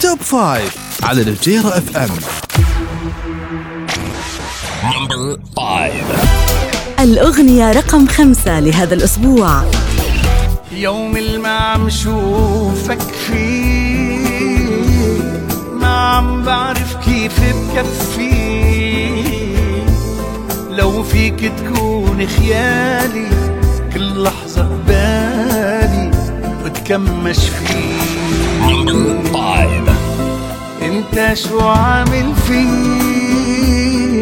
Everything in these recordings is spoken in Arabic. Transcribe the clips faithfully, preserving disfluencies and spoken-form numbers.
توب فايف على الفجيرة اف ام. نمبر فايف. الأغنية رقم خمسة لهذا الأسبوع. يوم اللي عم شوفك فيه ما عم بعرف كيف بكفي، لو فيك تكون خيالي كل لحظة قبالي بتكمش فيه. نمبر فايف. انت شو عامل فيه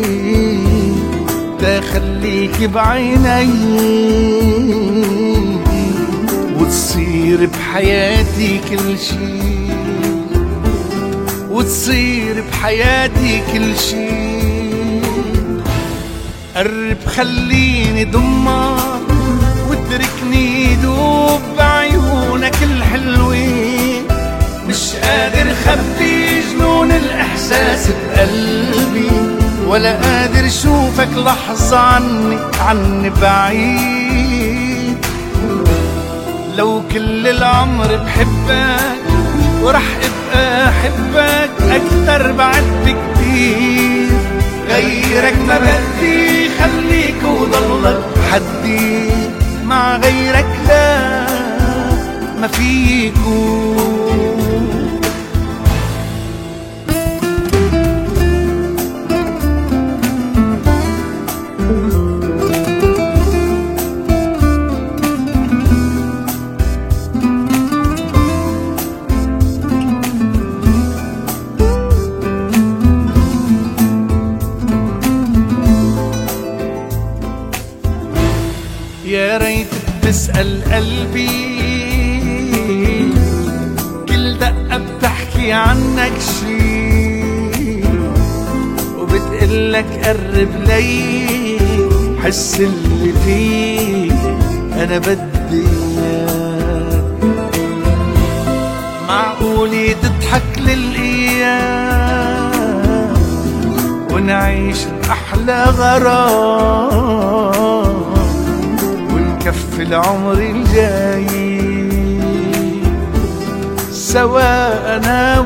تخليك بعيني وتصير بحياتي كل شي، وتصير بحياتي كل شي. قرب خليني ضمك واتركني دوب بعيونك الحلوين، مش قادر خبي جنون الإحساس بقلبي، ولا قادر شوفك لحظة عني عني بعيد. لو كل العمر بحبك ورح ابقى احبك اكتر بعد بكتير، غيرك ما بدي خليك وضلك حدي، مع غيرك لا ما فيكو. يا ريت بتسأل قلبي كل دقة بتحكي عنك شي، وبتقلك قرب لي حس اللي فيه أنا بدي إياك. معقولي تضحك للأيام ونعيش أحلى غرام كف العمر الجاي سوا أنا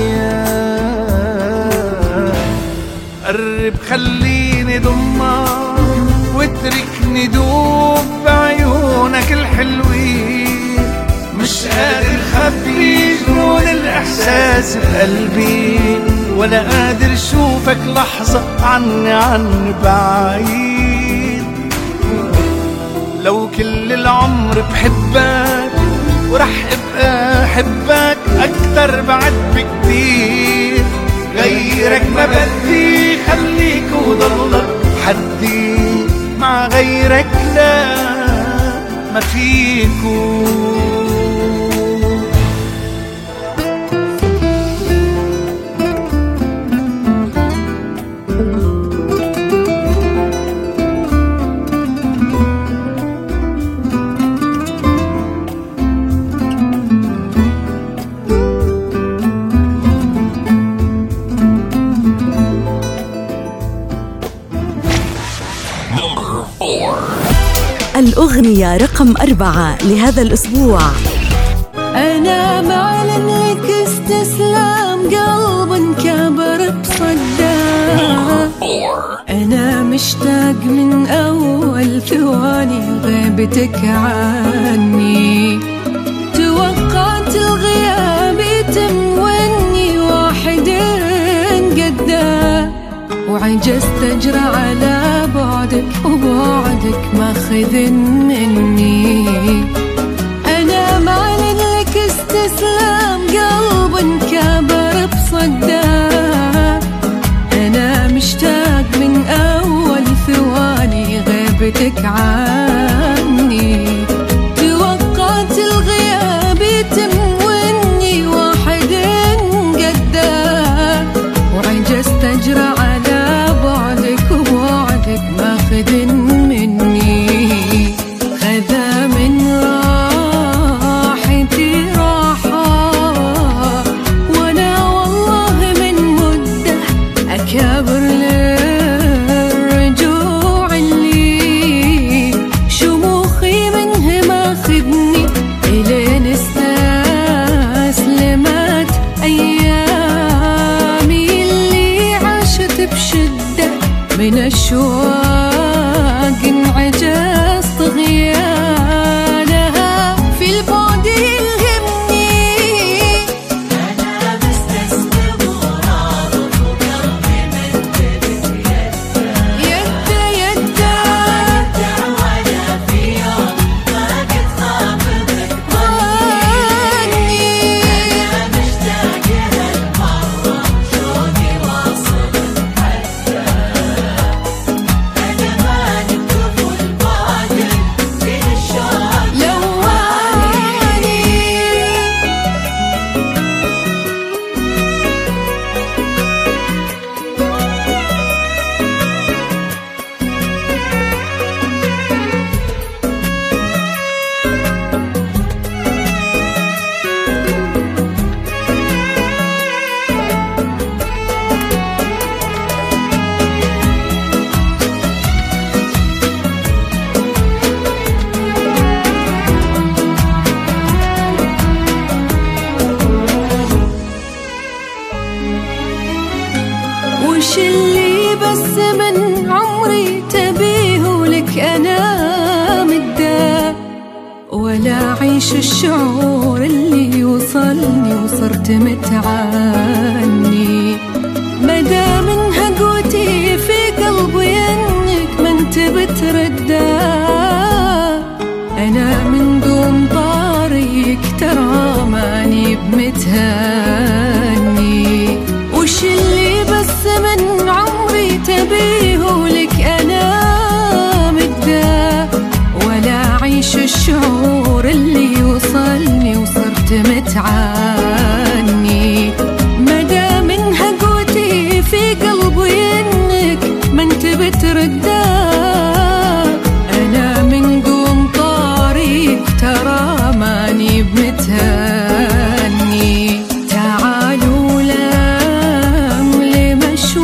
وياك. قرب خليني ضمك واتركني دوب بعيونك الحلوين، مش قادر خبي جنون الإحساس بقلبي، ولا قادر شوفك لحظة عني عني بعيد. لو كل العمر بحبك ورح ابقى احبك اكتر بعد بكتير، غيرك ما بدي خليك وضلك حدي، مع غيرك لا ما فيكو. الأغنية رقم أربعة لهذا الأسبوع. أنا معلن لك استسلام قلب انكبر بصداه، أنا مشتاق من أول ثواني غيبتك عني، توقعت الغياب يتم وإني واحد قداه، وعجزت أجرى على بعدك وبعدك ماخذ مني. أنا معلن لك استسلام قلب انكبر بصداه، أنا مشتاق من أول ثواني غيبتك عني، توقعت الغياب يتم وإني واحد قداه، وعجزت أجرى على بعدك وبعدك ماخذ مني. خذا من راحتي راحة وأنا والله من مدة أكابر للرجوع اللي أشواق عجزت غيانها في البعد يلهمني. أنا مستسلم وراض وقلبي منتبه يده يده يده وأنا في يوم ما قد خاطبك ظني. أنا مشتاق هالمرة وشوقي واصل حتى أنا ما نكتب البعد في الشوق لواني. وش اللي بس من عمري تبيه لك أنا مدة، ولا أعيش الشعور اللي يوصلني وصرت متعاني. مدى منها قوتي في قلبي إنك ما انت بتردى، أنا من دون طاريك ترى ماني بمتهاني. وش اللي بس من عمري تبيه لك أنا مدة، ولا أعيش الشعور اللي يوصلني وصرت متعاني. مدى منها قوتي في قلبي إنك ما انت بتردى، أنا من دون طريق ترى ماني بمتهاني. تعالوا لأملي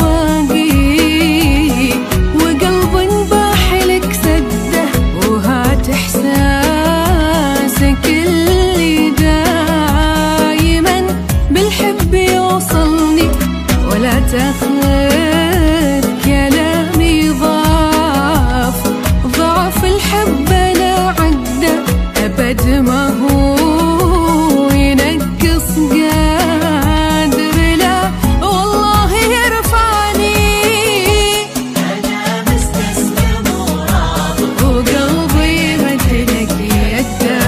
مشواقي وقلب باح لك سده، وهات إحساسك اللي دايما بالحب يوصلني. ولا تاخذ كلامي ضعف ضعف الحب لا عده، أبد ما هو ينقص قادر لا والله يرفعني. أنا مستسلم وراض وقلبي مثلك يده.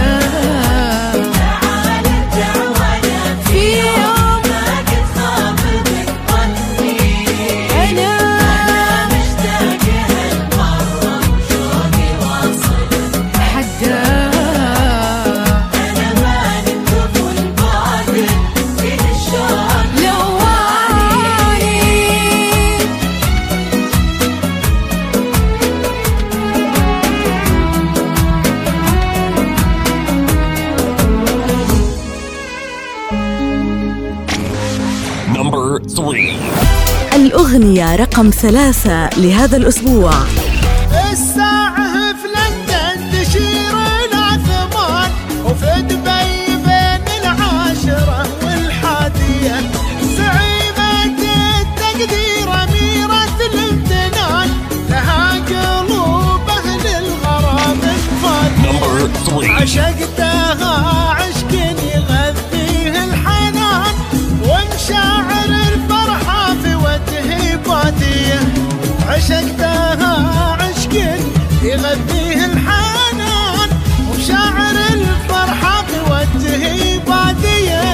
تعال تعال في يوم ما قد خاطبك ظني. أنا مشتاق هالمرة وشوقي واصل حتى أنا ما نكتب البعد في الشوق لواني. Number three. الأغنية رقم ثلاثة لهذا الأسبوع. الساعة في لندن تشير العثمان، وفي دبي بين العاشرة والحادية. زعيمة التقدير أميرة الامتنان، لها قلوب أهل الغرام Number الفاتية. three. عشقتها عشق يغذيه الحنان، ومشاعر الفرحة في وجهي بادية. عشقتها عشق يغذيه الحنان، ومشاعر الفرحة في وجهي بادية.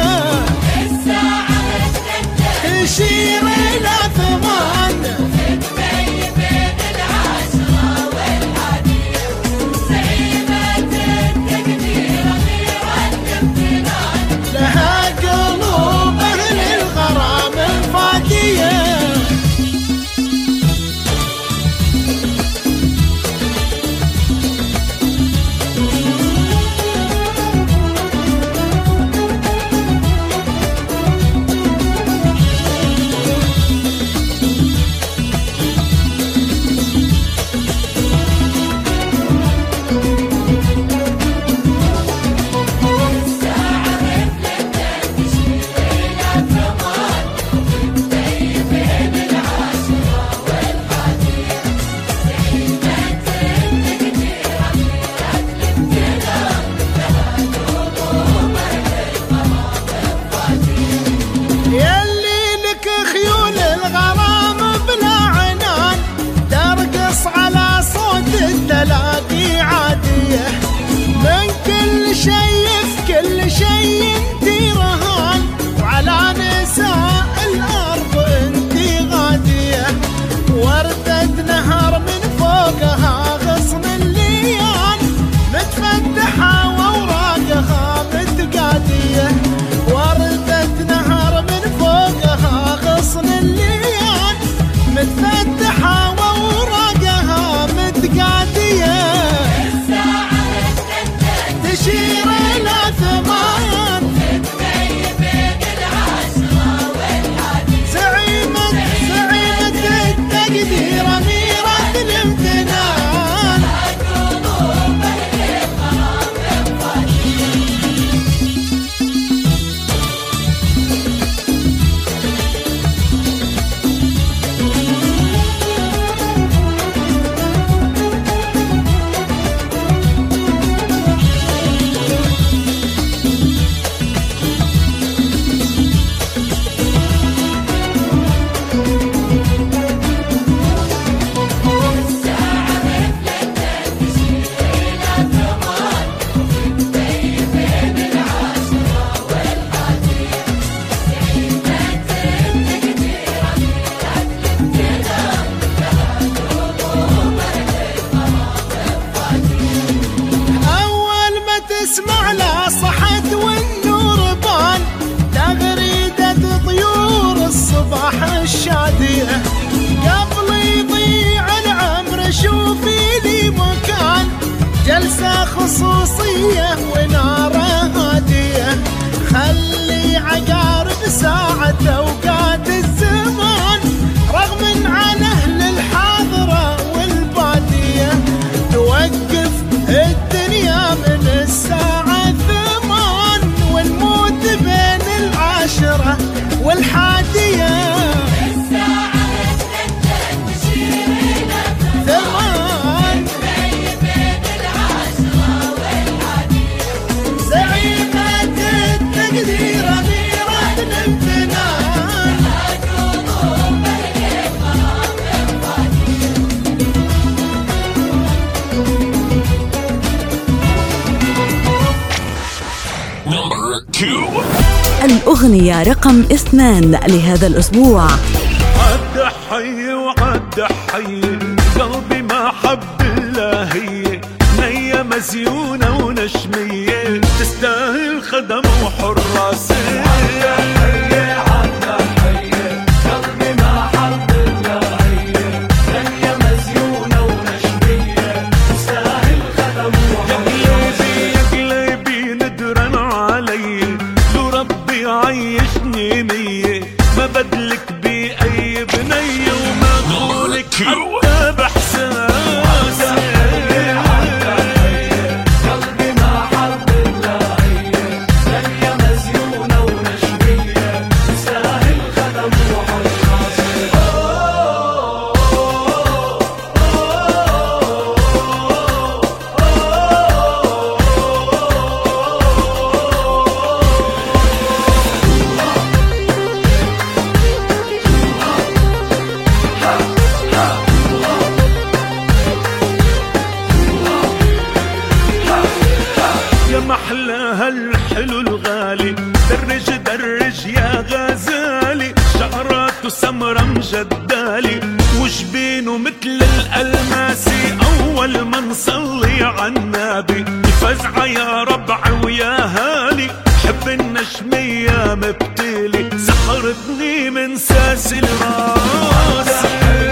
تشير العثمان لها قلوب أهل الغرام الفاتية. وناسه خصوصية وناره هادية، خلي عقارب ساعة أوقات الزمان رغم عن أهل الحاضرة والبادية، توقف الدنيا من الساعة ثمان ونموت بين العاشرة والحادية. الأغنية رقم اثنان لهذا الأسبوع. عد حي وعد حي قلبي ما حب إلا هي، نية مزيونة ونشمية تستاهل خدم وحراسية. عيشني مية ما بدلك بأي بنية وما قولك حتى بحساسي. قلبي ما حب إلا هي، هي مزيونة ونشمية تستاهل خدم وحراسي. محلاها الحلو الغالي، درج درج يا غزالي، شعراته سمرة مجدالي وجبينه مثل الألماسي، أول ما نصلي عالنبي فزعة يا ربع ويا هالي، حب النجمية مبتلي سحرتني من ساسي لراسي.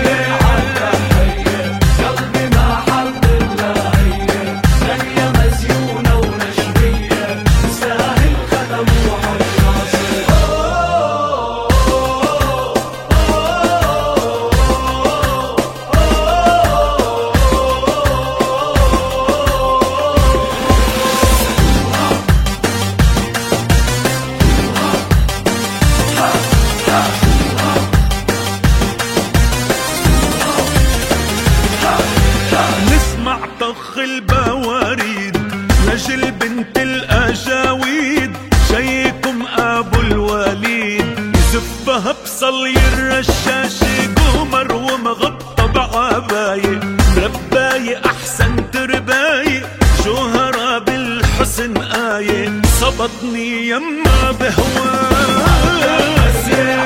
نسمع طخ البواريد نجل بنت الأجاويد، جايكم أبو الوليد يزفها بصلي الرشاشي، قمر ومغطى بعباية مرباية أحسن ترباية، جوهرة بالحسن آية صبطني يما بهواسي.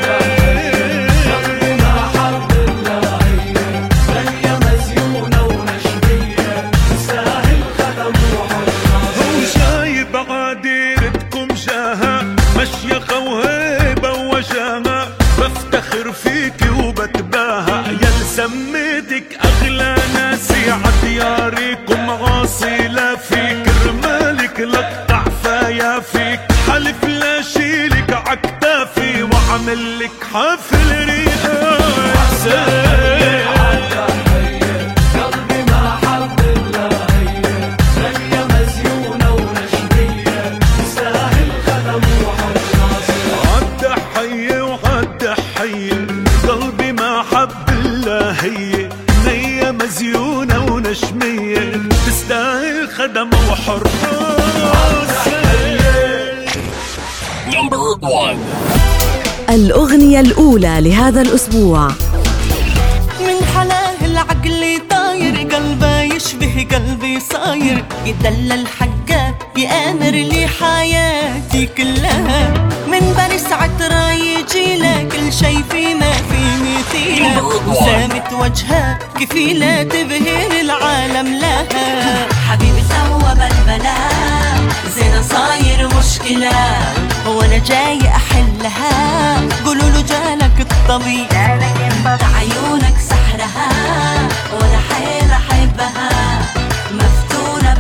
مشيخة وهيبة وجاهة بفتخر فيكي وبتباهى، يا لسميتك أغلى ناسي عدياريكم عاصي، لا فيك رمالك لقطع فايا فيك، حلف لا شيلك عكتافي وعملك حفل رئاسي. قلبي ما حب إلا هي، نية مزيونة ونشمية تستاهل خدم وحراسي. Number one. الأغنية الأولى لهذا الأسبوع. من حلاه العقل طاير، قلبه يشبه قلبي صاير، يدلل حقه يأمر لي حياتي كلها، من باريس عطرة يجيله كل شي فيما في مثيله، سامت وجهها كفيلة تبهر العالم لها. حبيبي سوا بالبلاء زينة صاير مشكلة، وانا جاي احلها، قولوله جالك الطبيب عيونك سحرها، وانا حيل احبها مفتونة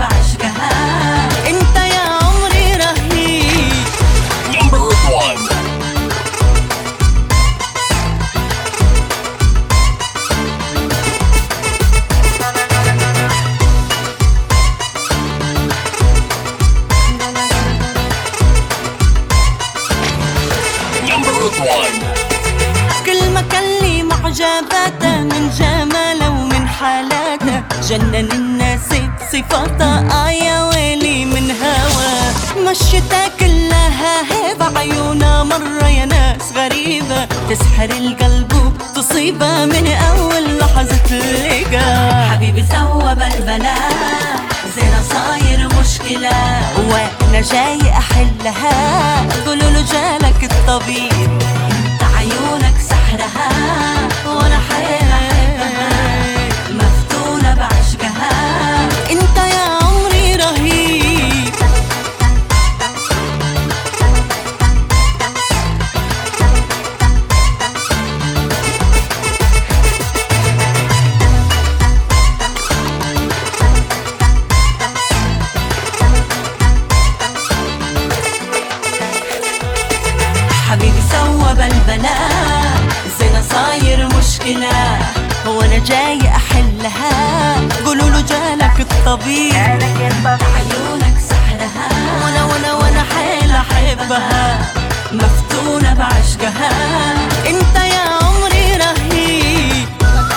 Number one. كل ما كان لي معجباته من جماله ومن حالاته جنن الناس بصفاته آه يا ويلي من هوا مشيتها كلها هيبة عيونها مرة يا ناس غريبة تسحر القلب وتصيبه من أول لحظة لقا حبيبي سوى بالبلاء زينا صاير مشكلة وأنا جاي أحلها قولوله جالك الطبيب عيونك سحرها وانا حيرها مفتونة بعشقها انت يا عمري رهيب حبيبي سوى بالبلاء زينا صاير مشكلة وانا جاي احلها قولوله جالك الطبيب عيونك سحرها وانا وانا وانا حيل احبها مفتونة بعشقها انت يا عمري رهيب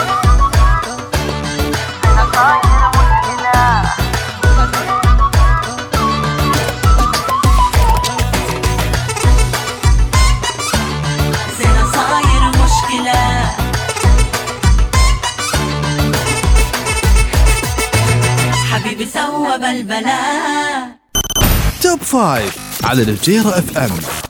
زينا صاير مشكلة حبيبي سوى بالبلاء توب فايف على الجزيرة اف ام.